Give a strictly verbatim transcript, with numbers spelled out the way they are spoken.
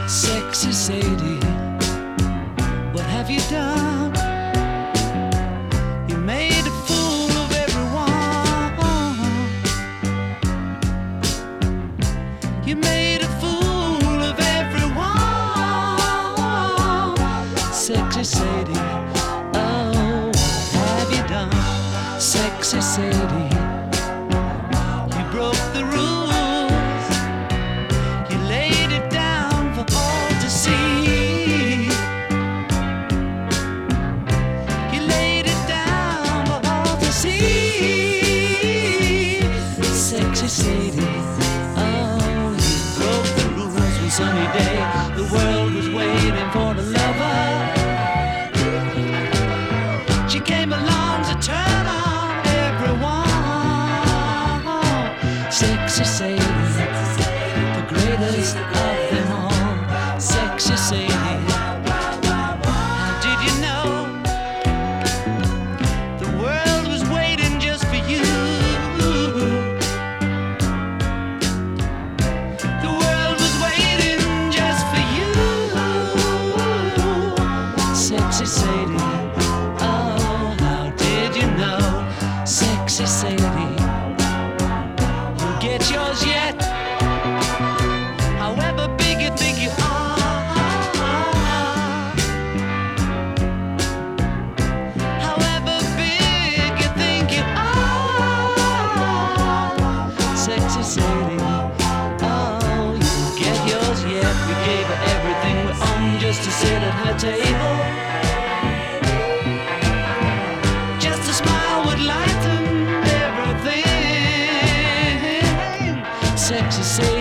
Sexy Sadie, what have you done? You made a fool of everyone. You made a fool of everyone. Sexy Sadie, oh, what have you done? Sexy Sadie, you broke the rules. You laid it down for all to see. You laid it down for all to see. Sexy Sadie, oh, you broke the rules one sunny day. The world was waiting for the lover. She came along to turn on everyone. Sexy Sadie, the greatest of them all. Sexy Sadie, how did you know the world was waiting just for you? The world was waiting just for you. Sexy Sadie, oh, how did you know? Sexy Sadie, you'll get yours yet. However big you think you are, however big you think you are. Sexy Sadie, oh, you'll get yours yet. We gave her everything we own just to sit at her table. Just a smile would lighten everything. Sexy Sadie,